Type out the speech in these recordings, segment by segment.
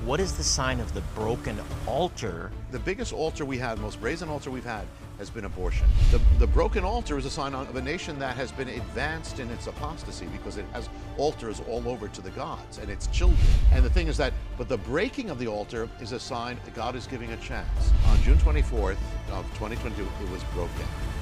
what is the sign of the broken altar? The biggest altar we had, most brazen altar we've had, has been abortion. The broken altar is a sign of a nation that has been advanced in its apostasy because it has altars all over to the gods and its children. And the thing is that, but the breaking of the altar is a sign that God is giving a chance. On June 24th of 2022, it was broken.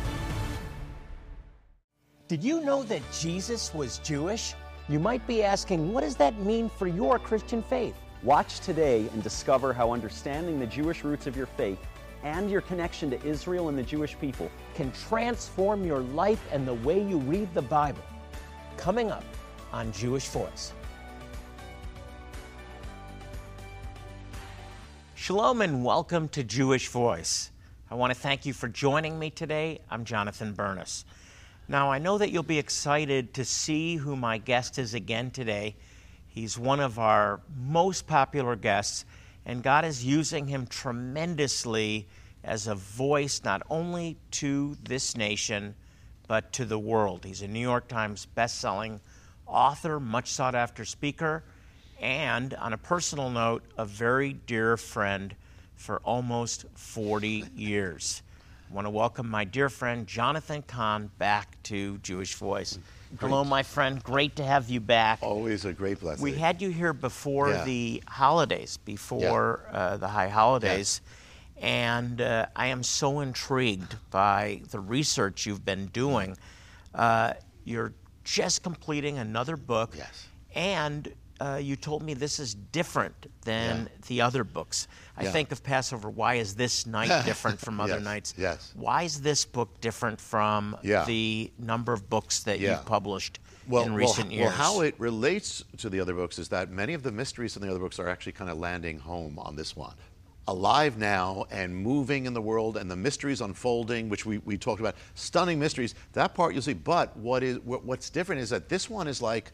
Did you know that Jesus was Jewish? You might be asking, what does that mean for your Christian faith? Watch today and discover how understanding the Jewish roots of your faith and your connection to Israel and the Jewish people Can transform your life and the way you read the Bible. Coming up on Jewish Voice. Shalom and welcome to Jewish Voice. I want to thank you for joining me today. I'm Jonathan Bernis. Now, I know that you'll be excited to see who my guest is again today. He's one of our most popular guests, and God is using him tremendously as a voice not only to this nation, but to the world. He's a New York Times best-selling author, much sought-after speaker, and, on a personal note, a very dear friend for almost 40 years. I want to welcome my dear friend Jonathan Cahn back to Jewish Voice. Great. Hello, my friend. Great to have you back. Always a great blessing. We had you here before Yeah. the holidays, before the high holidays, and I am so intrigued by the research you've been doing. You're just completing another book, Yes. and you told me this is different than the other books. I think of Passover, why is this night different from other Yes, nights? yes. Why is this book different from the number of books that you've published in recent years? Well, how it relates to the other books is that many of the mysteries in the other books are actually kind of landing home on this one. Alive now and moving in the world and the mysteries unfolding, which we talked about, stunning mysteries, that part you'll see. But what's different is that this one's like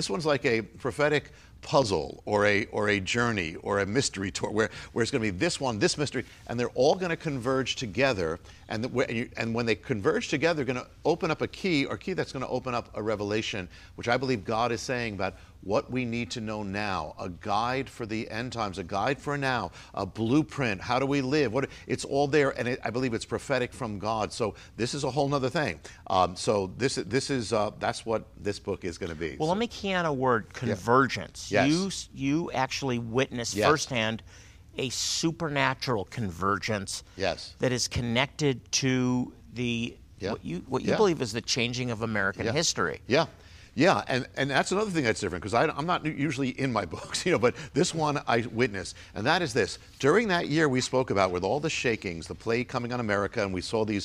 a prophetic puzzle or a journey or a mystery tour where it's going to be this mystery, and they're all going to converge together, and when they converge together, they're going to open up a key that's going to open up a revelation, which I believe God is saying about what we need to know now, a guide for the end times, a guide for now, a blueprint, how do we live, it's all there, and I believe it's prophetic from God. So this is a whole nother thing. So this is that's what this book is going to be. Well, let me key on a word, convergence. Yes. You actually witnessed firsthand a supernatural convergence that is connected to the what you believe is the changing of American history. Yeah, and that's another thing that's different, because I'm not usually in my books, but this one I witnessed, and that is this. During that year we spoke about, with all the shakings, the plague coming on America, and we saw the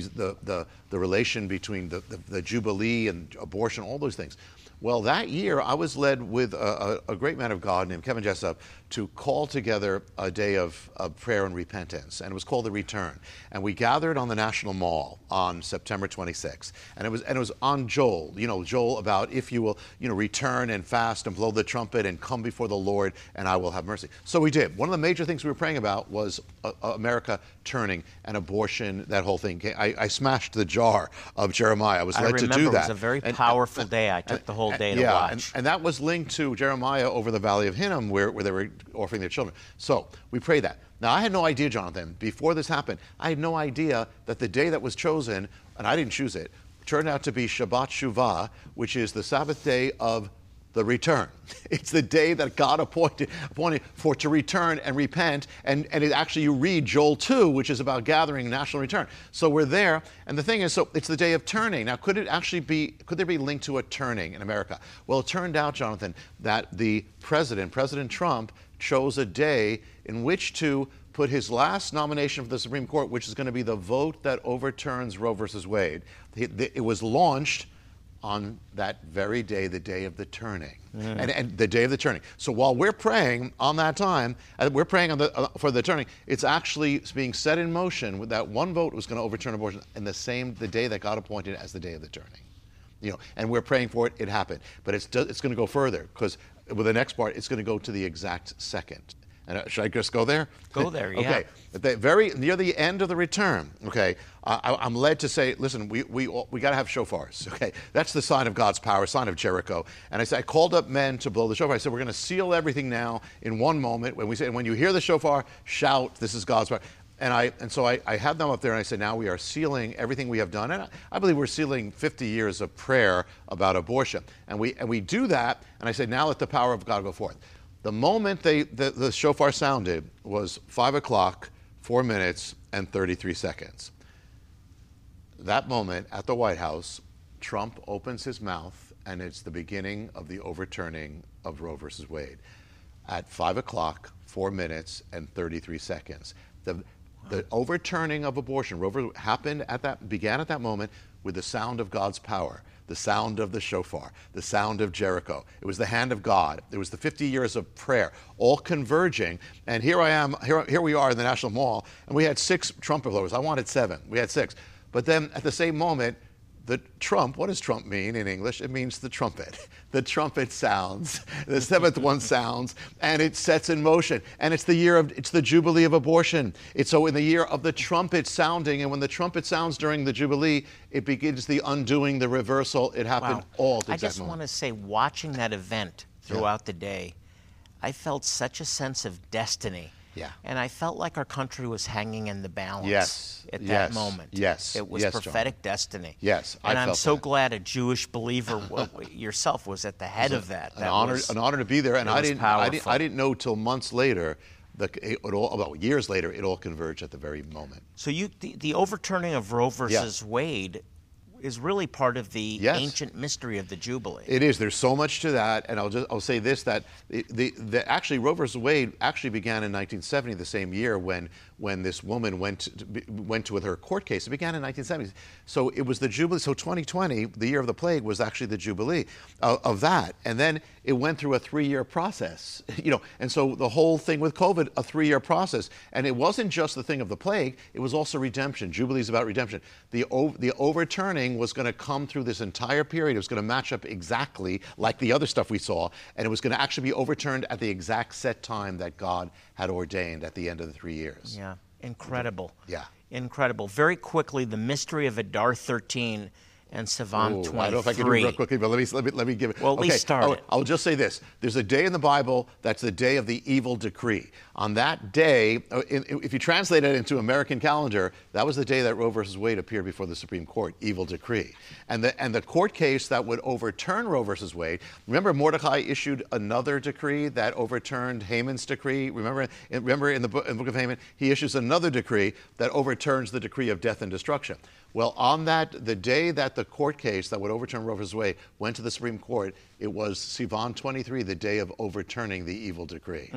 relation between the Jubilee and abortion, all those things. Well, that year I was led with a great man of God named Kevin Jessup to call together a day of prayer and repentance, and it was called The Return. And we gathered on the National Mall on September 26th, and it was on Joel, Joel about if you will, return and fast and blow the trumpet and come before the Lord, and I will have mercy. So we did. One of the major things we were praying about was America turning and abortion, that whole thing. I smashed the jar of Jeremiah. I was led to do that. It was a very powerful day. I took the whole day to watch. And that was linked to Jeremiah over the Valley of Hinnom, where they were offering their children. So we pray that. Now, I had no idea, Jonathan, before this happened, I had no idea that the day that was chosen, and I didn't choose it, turned out to be Shabbat Shuvah, which is the Sabbath day of the return. It's the day that God appointed for to return and repent, and it actually, you read Joel 2, which is about gathering national return. So we're there, and the thing is, so it's the day of turning. Now, could there be linked to a turning in America? Well, it turned out, Jonathan, that the President Trump, chose a day in which to put his last nomination for the Supreme Court, which is going to be the vote that overturns Roe versus Wade. It was launched on that very day, the day of the turning, and the day of the turning. So while we're praying on that time, we're praying for the turning, it's actually being set in motion with that one vote was going to overturn abortion in the day that God appointed as the day of the turning. And we're praying for it. It happened, but it's going to go further, because with the next part, it's going to go to the exact second. And should I just go there? Go there, yeah. Okay. At the very near the end of the return, okay, I'm led to say, listen, we got to have shofars, okay? That's the sign of God's power, sign of Jericho. And I called up men to blow the shofar. I said, we're going to seal everything now in one moment. When you hear the shofar, shout, this is God's power. And so I had them up there, and I said, now we are sealing everything we have done. And I believe we're sealing 50 years of prayer about abortion. And we do that, and I said, now let the power of God go forth. The moment the shofar sounded was 5 o'clock, 4 minutes, and 33 seconds. That moment at the White House, Trump opens his mouth, and it's the beginning of the overturning of Roe versus Wade. At 5 o'clock, 4 minutes, and 33 seconds. The overturning of abortion began at that moment with the sound of God's power, the sound of the shofar, the sound of Jericho. It was the hand of God. It was the 50 years of prayer, all converging. And here we are in the National Mall, and we had 6 trumpet blowers. I wanted 7. We had 6. But then at the same moment, what does Trump mean in English? It means the trumpet. The trumpet sounds, the 7th one sounds, and it sets in motion. And it's the Jubilee of abortion. It's so in the year of the trumpet sounding, and when the trumpet sounds during the Jubilee, it begins the undoing, the reversal. It happened all at the exact moment. I just want to say, watching that event throughout the day, I felt such a sense of destiny. Yeah. And I felt like our country was hanging in the balance at that moment. Yes. It was prophetic destiny. Yes. And I'm so that. glad a Jewish believer yourself was at the head of that. An honor to be there. And I didn't know till months later, about years later, it all converged at the very moment. So the overturning of Roe versus Wade is really part of the ancient mystery of the Jubilee. It is. There's so much to that, and I'll say this, that actually Roe versus Wade actually began in 1970, the same year when this woman went with her court case. It began in 1970. So it was the Jubilee. So 2020, the year of the plague, was actually the Jubilee of that. And then it went through a 3-year process, and so the whole thing with COVID, a 3-year process. And it wasn't just the thing of the plague, it was also redemption. Jubilee is about redemption. The overturning was going to come through this entire period. It was going to match up exactly like the other stuff we saw, and it was going to actually be overturned at the exact set time that God had ordained at the end of the 3 years. Yeah, incredible. Yeah. Incredible. Very quickly, the mystery of Adar 13 and Sivan 23. I don't know if I can do it real quickly, but let me give it. Well, at least start it. I'll just say this. There's a day in the Bible that's the day of the evil decree. On that day, if you translate it into American calendar, that was the day that Roe versus Wade appeared before the Supreme Court, evil decree. And the court case that would overturn Roe versus Wade, remember Mordecai issued another decree that overturned Haman's decree? Remember in the book of Haman, he issues another decree that overturns the decree of death and destruction. Well, on the day that the court case that would overturn Roe versus Wade went to the Supreme Court, it was Sivan 23, the day of overturning the evil decree.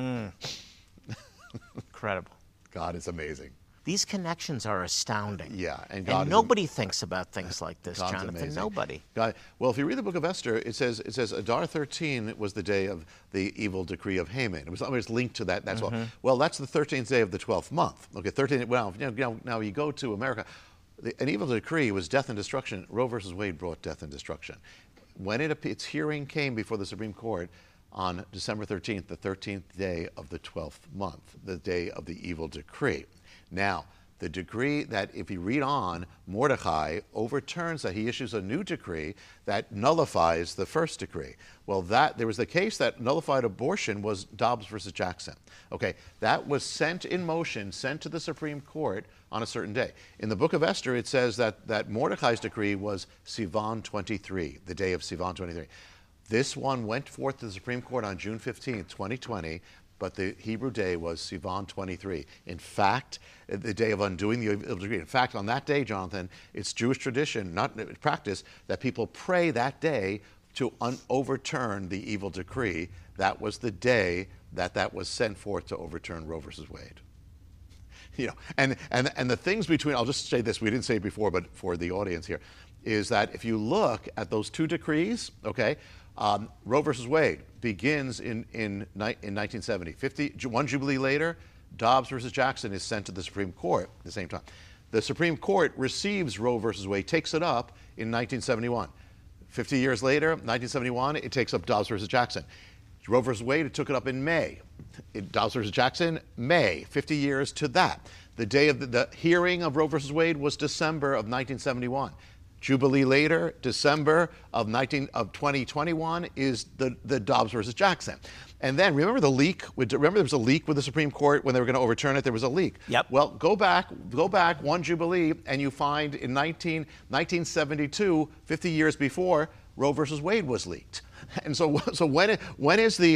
Incredible. God is amazing. These connections are astounding. Yeah, and nobody thinks about things like this, God's Jonathan. amazing. Nobody. Well, if you read the book of Esther, it says Adar 13 was the day of the evil decree of Haman. It was always linked to that. That's well, that's the 13th day of the 12th month. Okay, 13. Well, now you go to America. An evil decree was death and destruction. Roe versus Wade brought death and destruction. When its hearing came before the Supreme Court on December 13th, the 13th day of the 12th month, the day of the evil decree. Now, the decree that, if you read on, Mordecai overturns that. He issues a new decree that nullifies the first decree. Well, there was the case that nullified abortion was Dobbs versus Jackson. Okay, that was sent in motion, sent to the Supreme Court on a certain day. In the book of Esther, it says that Mordecai's decree was Sivan 23, the day of Sivan 23. This one went forth to the Supreme Court on June 15, 2020, but the Hebrew day was Sivan 23. In fact, the day of undoing the evil decree. In fact, on that day, Jonathan, it's Jewish tradition, not practice, that people pray that day to overturn the evil decree. That was the day that was sent forth to overturn Roe versus Wade. And the things between, I'll just say this, we didn't say it before, but for the audience here, is that if you look at those two decrees, okay, Roe versus Wade begins in 1970. One Jubilee later, Dobbs versus Jackson is sent to the Supreme Court at the same time. The Supreme Court receives Roe versus Wade, takes it up in 1971. 50 years later, 1971, it takes up Dobbs versus Jackson. Roe versus Wade, it took it up in May. Dobbs versus Jackson, May, 50 years to that. The day of the hearing of Roe versus Wade was December of 1971. Jubilee later, December of 2021 is the Dobbs versus Jackson. And then remember the leak? Remember there was a leak with the Supreme Court when they were going to overturn it? There was a leak. Yep. Well, go back one Jubilee, and you find in 1972, 50 years before, Roe versus Wade was leaked. And so when is the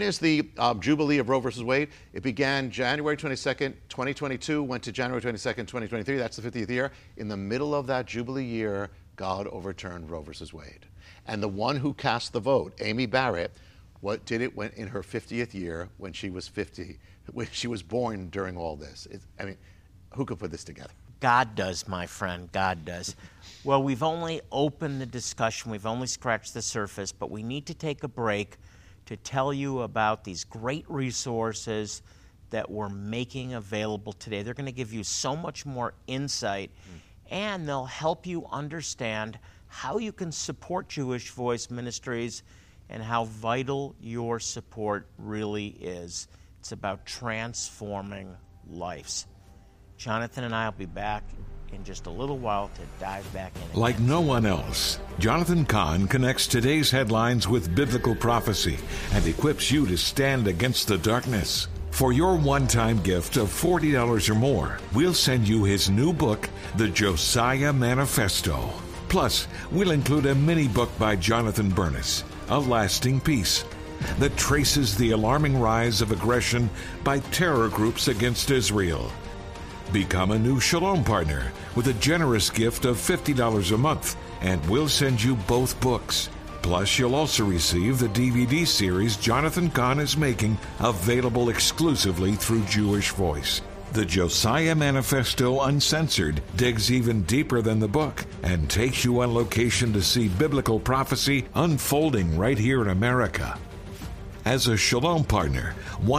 Jubilee of Roe versus Wade? It began January 22nd, 2022, went to January 22nd, 2023. That's the 50th year. In the middle of that Jubilee year, God overturned Roe versus Wade. And the one who cast the vote, Amy Barrett, did it in her 50th year when she was 50, when she was born during all this. Who could put this together? God does, my friend, God does. Well, we've only opened the discussion, we've only scratched the surface, but we need to take a break to tell you about these great resources that we're making available today. They're going to give you so much more insight, and they'll help you understand how you can support Jewish Voice Ministries and how vital your support really is. It's about transforming lives. Jonathan and I will be back in just a little while to dive back in. Like no one else, Jonathan Cahn connects today's headlines with biblical prophecy and equips you to stand against the darkness. For your one-time gift of $40 or more, we'll send you his new book, The Josiah Manifesto. Plus, we'll include a mini-book by Jonathan Bernis, A Lasting Peace, that traces the alarming rise of aggression by terror groups against Israel. Become a new Shalom partner with a generous gift of $50 a month, and we'll send you both books. Plus, you'll also receive the DVD series Jonathan Cahn is making, available exclusively through Jewish Voice. The Josiah Manifesto Uncensored digs even deeper than the book and takes you on location to see biblical prophecy unfolding right here in America. As a Shalom partner,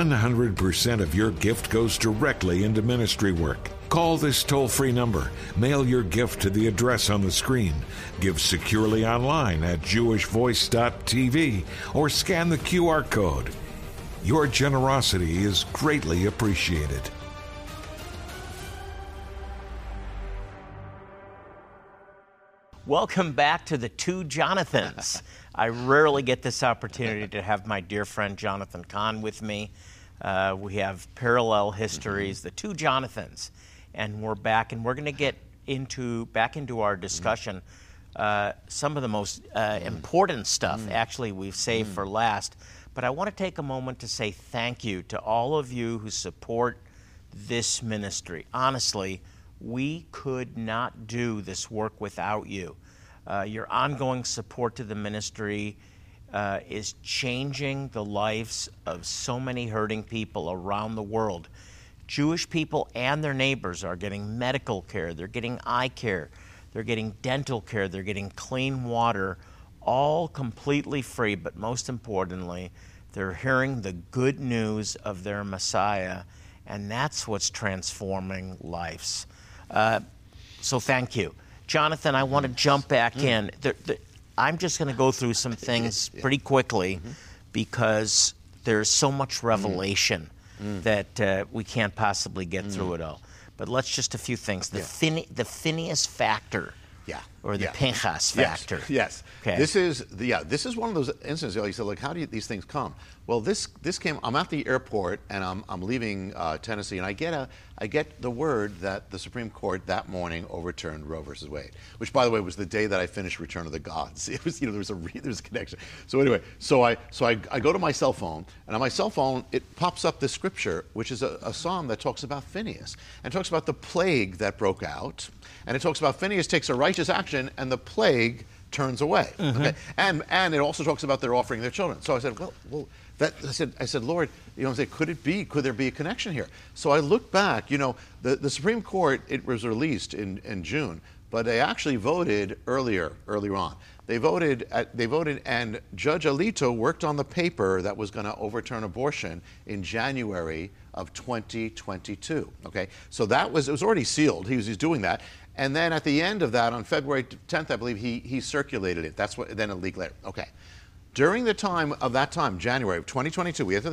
100% of your gift goes directly into ministry work. Call this toll-free number, mail your gift to the address on the screen, give securely online at jewishvoice.tv, or scan the QR code. Your generosity is greatly appreciated. Welcome back to the Two Jonathans. I rarely get this opportunity to have my dear friend Jonathan Cahn with me. We have parallel histories, the Two Jonathans, and we're back, and we're going to get back into our discussion. Some of the most important stuff, actually, we've saved for last. But I want to take a moment to say thank you to all of you who support this ministry. Honestly, we could not do this work without you. Your ongoing support to the ministry is changing the lives of so many hurting people around the world. Jewish people and their neighbors are getting medical care, they're getting eye care, they're getting dental care, they're getting clean water, all completely free, but most importantly, they're hearing the good news of their Messiah, and that's what's transforming lives. So thank you. Jonathan, I want to jump back in. I'm just going to go through some things pretty quickly because there's so much revelation that we can't possibly get through it all. But let's just a few things. The Phineas factor. Or the Pinchas factor. Yes. Okay. This is one of those instances. You said, like, how do these things come? Well, this came. I'm at the airport and I'm leaving Tennessee, and I get the word that the Supreme Court that morning overturned Roe versus Wade, which, by the way, was the day that I finished Return of the Gods. It was, there was a connection. So anyway, I go to my cell phone, and on my cell phone it pops up this scripture, which is a psalm that talks about Phineas and talks about the plague that broke out, and it talks about Phineas takes a righteous action and the plague turns away. Okay? And it also talks about their offering their children. So I said, I said, Lord, could there be a connection here? So I looked back, the Supreme Court, it was released in June, but they actually voted earlier on. They voted, and Judge Alito worked on the paper that was going to overturn abortion in January of 2022. Okay, so it was already sealed. He was doing that. And then at the end of that, on February 10th, I believe, he circulated it. Then it leaked later. Okay. During the time of that time, January of 2022, we entered the year,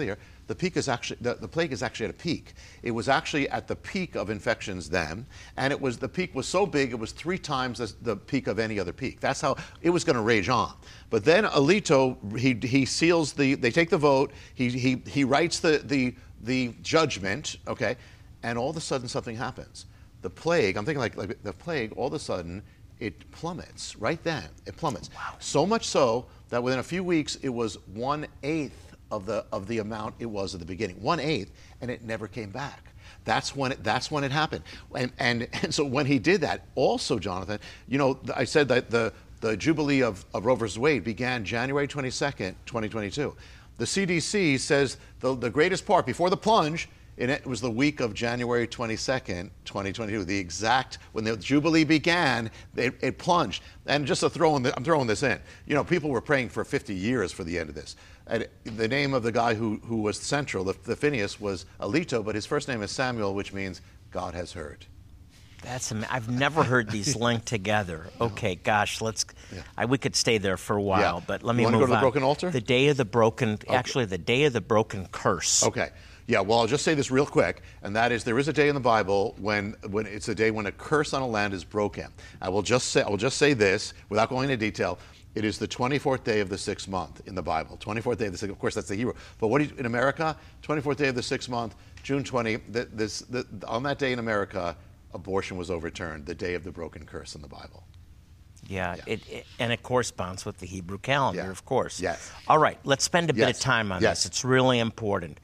the peak is actually the plague is actually at a peak. It was actually at the peak of infections then, and the peak was so big it was 3 times the peak of any other peak. That's how it was going to rage on. But then Alito, he seals they take the vote. He writes the judgment. Okay, and all of a sudden something happens. The plague. I'm thinking like the plague. All of a sudden it plummets right then. It plummets. Wow. So much so that within a few weeks it was 1/8 of the amount it was at the beginning. 1/8, and it never came back. That's when it happened. And so when he did that, also, Jonathan, I said that the Jubilee of Roe versus Wade began January 22nd, 2022. The CDC says the greatest part before the plunge. And it was the week of January 22nd, 2022, the exact, when the Jubilee began, it plunged. And just I'm throwing this in. People were praying for 50 years for the end of this. And the name of the guy who was central, the Phineas, was Alito, but his first name is Samuel, which means God has heard. I've never heard these linked together. Okay, gosh, we could stay there for a while, but let me move on. You want to go to the broken altar? The day of the broken, actually the day of the broken curse. Okay. Yeah, well, I'll just say this real quick, and that is there is a day in the Bible when it's a day when a curse on a land is broken. I will just say this without going into detail. It is the 24th day of the 6th month in the Bible. 24th day of the 6th, of course, that's the Hebrew. But in America, 24th day of the 6th month, June 20, on that day in America, abortion was overturned, the day of the broken curse in the Bible. Yeah. And it corresponds with the Hebrew calendar, of course. Yes. All right, let's spend a bit of time on this. It's really important.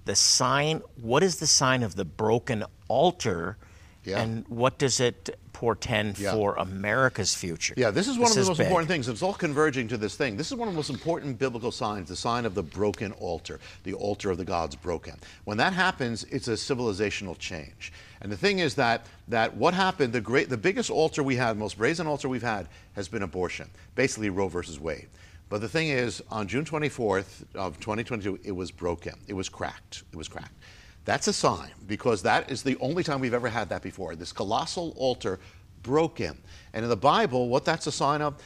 What is the sign of the broken altar, and what does it portend for America's future? Yeah, this is one of the most important things. It's all converging to this thing. This is one of the most important biblical signs, the sign of the broken altar, the altar of the gods broken. When that happens, it's a civilizational change. And the thing is that what happened, the biggest altar we had, most brazen altar we've had, has been abortion, basically Roe versus Wade. But the thing is, on June 24th of 2022, it was broken. It was cracked. That's a sign, because that is the only time we've ever had that before. This colossal altar broken. And in the Bible, what that's a sign of,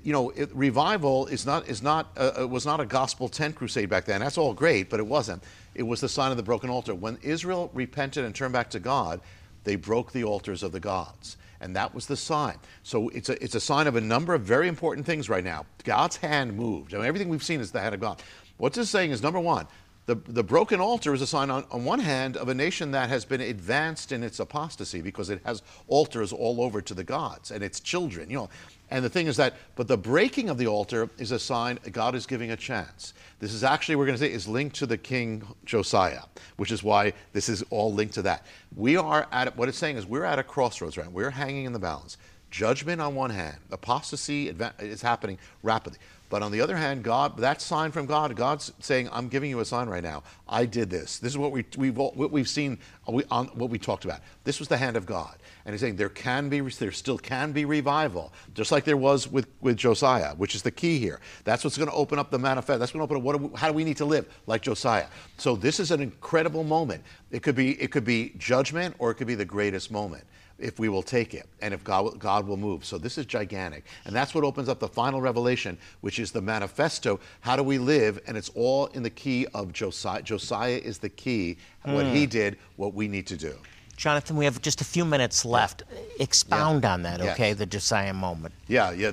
revival was not a gospel tent crusade back then. That's all great, but it wasn't. It was the sign of the broken altar. When Israel repented and turned back to God, they broke the altars of the gods. And that was the sign. So it's a sign of a number of very important things right now. God's hand moved. Everything we've seen is the hand of God. What this is saying is, number one, the broken altar is a sign on one hand of a nation that has been advanced in its apostasy, because it has altars all over to the gods and its children. And the thing is but the breaking of the altar is a sign God is giving a chance. This is actually, we're going to say, is linked to the king Josiah, which is why this is all linked to that. What it's saying is we're at a crossroads right now. We're hanging in the balance. Judgment on one hand, apostasy is happening rapidly. But on the other hand, that sign from God, God's saying, I'm giving you a sign right now. I did this. This is what we've seen, what we talked about. This was the hand of God. And he's saying there still can be revival, just like there was with Josiah, which is the key here. That's what's going to open up the manifest. That's going to open up how do we need to live like Josiah. So this is an incredible moment. It could be judgment, or it could be the greatest moment, if we will take it, and if God will move. So this is gigantic. And that's what opens up the final revelation, which is the manifesto. How do we live? And it's all in the key of Josiah. Josiah is the key. What he did, what we need to do. Jonathan, we have just a few minutes left. Expound on that, okay? The Josiah moment. Yeah.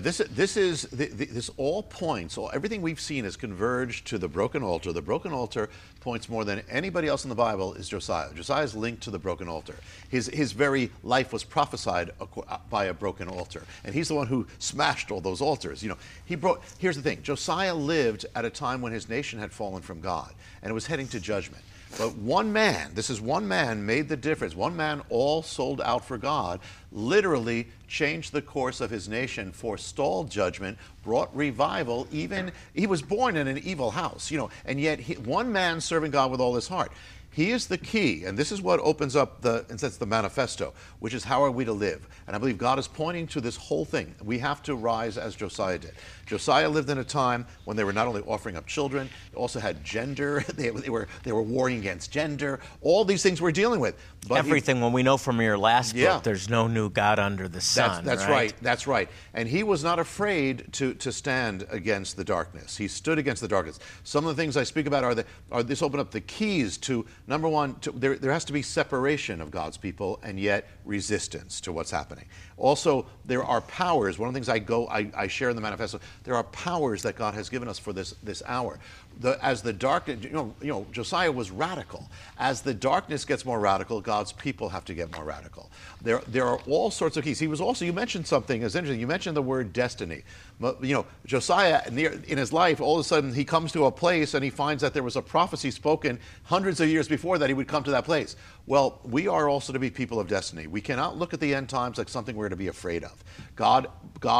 This all points. Everything we've seen has converged to the broken altar. The broken altar points more than anybody else in the Bible is Josiah. Josiah is linked to the broken altar. His very life was prophesied by a broken altar, and he's the one who smashed all those altars. Here's the thing: Josiah lived at a time when his nation had fallen from God, and it was heading to judgment. But one man made the difference. One man, all sold out for God, literally changed the course of his nation, forestalled judgment, brought revival. Even he was born in an evil house, and yet one man serving God with all his heart. He is the key, and this is what opens up the manifesto, which is how are we to live. And I believe God is pointing to this whole thing. We have to rise as Josiah did. Josiah lived in a time when they were not only offering up children, they also had gender. They were warring against gender. All these things we're dealing with. But everything. When we know from your last book, there's no new God under the sun. That's right. That's right. And he was not afraid to stand against the darkness. He stood against the darkness. Some of the things I speak about are this open up the keys to, number one, there has to be separation of God's people and yet resistance to what's happening. Also, there are powers. One of the things I share in the manifesto, there are powers that God has given us for this hour. As the darkness, Josiah was radical. As the darkness gets more radical, God's people have to get more radical. There are all sorts of keys. He was also, you mentioned something that's interesting. You mentioned the word destiny. Josiah, in his life, all of a sudden he comes to a place and he finds that there was a prophecy spoken hundreds of years before that he would come to that place. Well, we are also to be people of destiny. We cannot look at the end times like something we're to be afraid of. God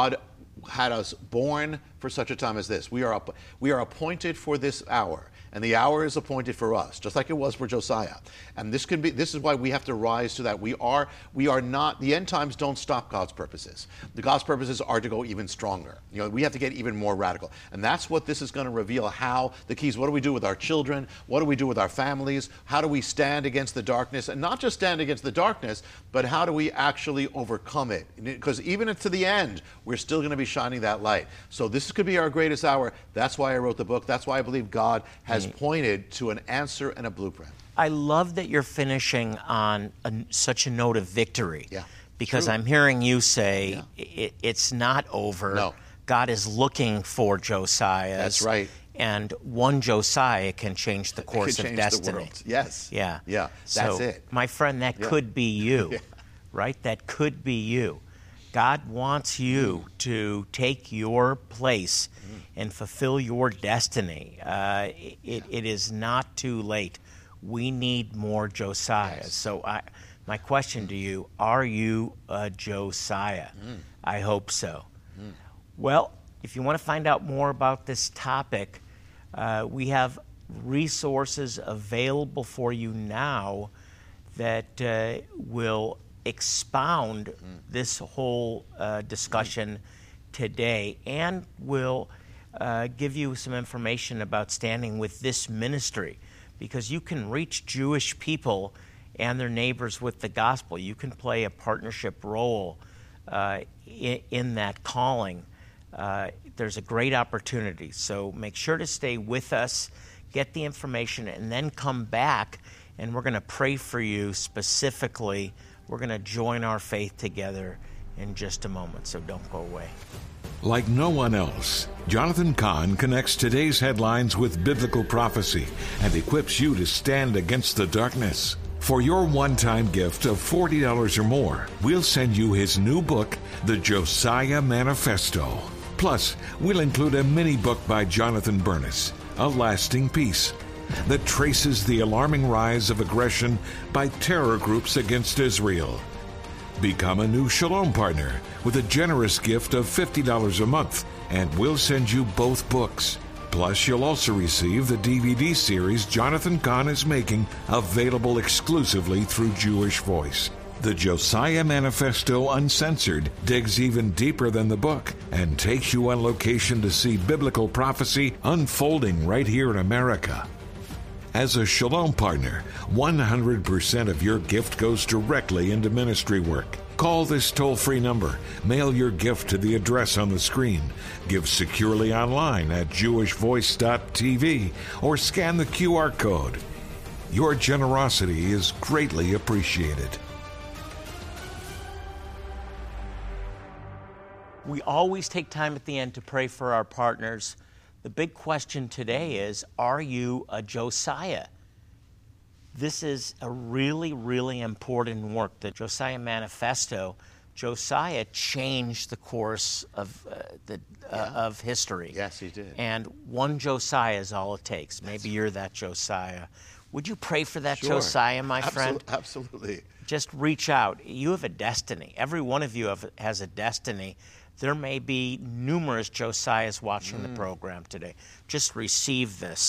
had us born for such a time as this. We are appointed for this hour, and the hour is appointed for us, just like it was for Josiah. And this is why we have to rise to that. We are not, the end times don't stop God's purposes. God's purposes are to go even stronger. We have to get even more radical. And that's what this is going to reveal, how the keys, what do we do with our children? What do we do with our families? How do we stand against the darkness? And not just stand against the darkness, but how do we actually overcome it? Because even to the end, we're still going to be shining that light. So this could be our greatest hour. That's why I wrote the book. That's why I believe God has pointed to an answer and a blueprint. I love that you're finishing on such a note of victory. Yeah. Because True. I'm hearing you say it's not over. No. God is looking for Josiah. That's right. And one Josiah can change the course of destiny. The world. Yes. Yeah. Yeah. That's so, it. My friend, that could be you, right? That could be you. God wants you to take your place and fulfill your destiny. It is not too late. We need more Josiahs. Yes. So my question to you, are you a Josiah? I hope so. Well, if you want to find out more about this topic, we have resources available for you now that will expound this whole discussion today, and will give you some information about standing with this ministry, because you can reach Jewish people and their neighbors with the gospel. You can play a partnership role in that calling. There's a great opportunity. So make sure to stay with us, get the information, and then come back, and we're going to pray for you specifically. We're going to join our faith together in just a moment, so don't go away. Like no one else, Jonathan Cahn connects today's headlines with biblical prophecy and equips you to stand against the darkness. For your one-time gift of $40 or more, we'll send you his new book, The Josiah Manifesto. Plus, we'll include a mini-book by Jonathan Bernis, A Lasting Peace, that traces the alarming rise of aggression by terror groups against Israel. Become a new Shalom partner with a generous gift of $50 a month, and we'll send you both books. Plus, you'll also receive the DVD series Jonathan Cahn is making, available exclusively through Jewish Voice. The Josiah Manifesto Uncensored digs even deeper than the book and takes you on location to see biblical prophecy unfolding right here in America. As a Shalom partner, 100% of your gift goes directly into ministry work. Call this toll-free number, mail your gift to the address on the screen, give securely online at jewishvoice.tv, or scan the QR code. Your generosity is greatly appreciated. We always take time at the end to pray for our partners. The big question today is, are you a Josiah? This is a really, really important work, the Josiah Manifesto. Josiah changed the course of history. Yes, he did. And one Josiah is all it takes. Maybe you're that Josiah. Would you pray for that Josiah, my friend? Absolutely. Just reach out. You have a destiny. Every one of you has a destiny. There may be numerous Josiahs watching the program today. Just receive this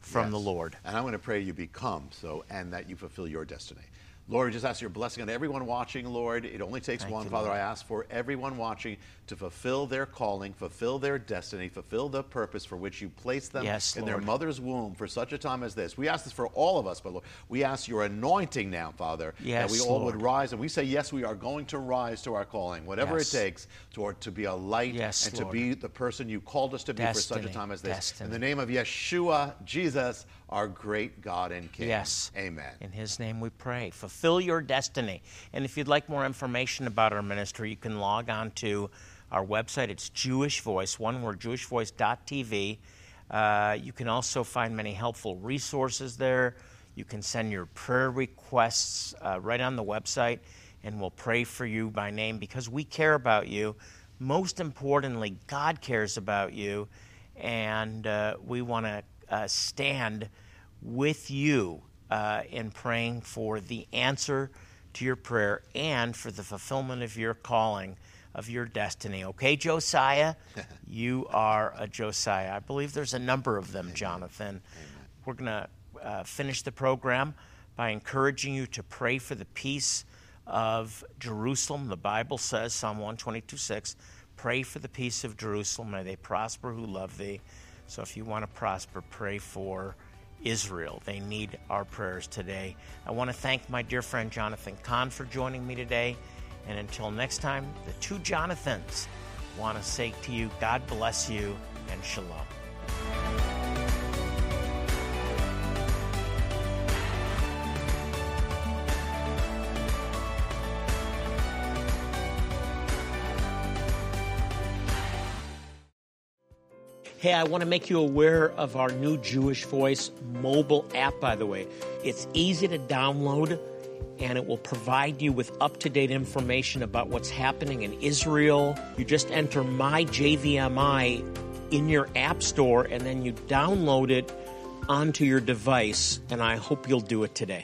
from the Lord. And I'm going to pray you become so, and that you fulfill your destiny. Lord, I just ask your blessing on everyone watching, Lord. It only takes one. Father, Lord. I ask for everyone watching to fulfill their calling, fulfill their destiny, fulfill the purpose for which you placed them in their mother's womb for such a time as this. We ask this for all of us, but Lord, we ask your anointing now, Father, that we all would rise. And we say, yes, we are going to rise to our calling, whatever it takes to be a light and to be the person you called us to be for such a time as this. In the name of Yeshua, Jesus, our great God and King. Yes. Amen. In his name we pray. Fulfill your destiny. And if you'd like more information about our ministry, you can log on to our website. It's Jewish Voice, one word, jewishvoice.tv. You can also find many helpful resources there. You can send your prayer requests right on the website, and we'll pray for you by name because we care about you. Most importantly, God cares about you, and we want to stand with you in praying for the answer to your prayer and for the fulfillment of your calling, of your destiny. Okay, Josiah? You are a Josiah. I believe there's a number of them, Jonathan. Amen. We're going to finish the program by encouraging you to pray for the peace of Jerusalem. The Bible says, Psalm 122:6, pray for the peace of Jerusalem. May they prosper who love thee. So if you want to prosper, pray for Israel. They need our prayers today. I want to thank my dear friend Jonathan Cahn for joining me today. And until next time, the two Jonathans want to say to you, God bless you and shalom. Hey, I want to make you aware of our new Jewish Voice mobile app, by the way. It's easy to download, and it will provide you with up-to-date information about what's happening in Israel. You just enter MyJVMI in your app store, and then you download it onto your device, and I hope you'll do it today.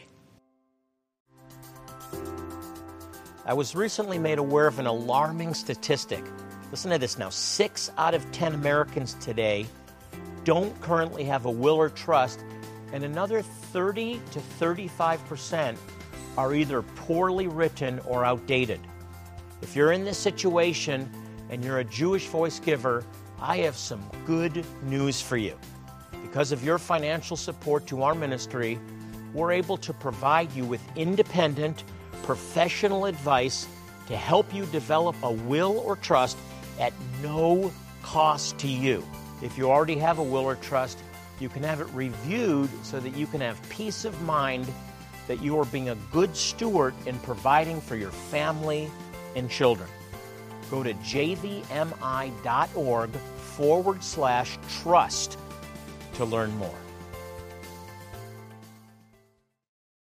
I was recently made aware of an alarming statistic. Listen to this now. 6 out of 10 Americans today don't currently have a will or trust, and another 30 to 35% are either poorly written or outdated. If you're in this situation and you're a Jewish Voice giver, I have some good news for you. Because of your financial support to our ministry, we're able to provide you with independent, professional advice to help you develop a will or trust at no cost to you. If you already have a will or trust, you can have it reviewed so that you can have peace of mind that you are being a good steward in providing for your family and children. Go to jvmi.org/trust to learn more.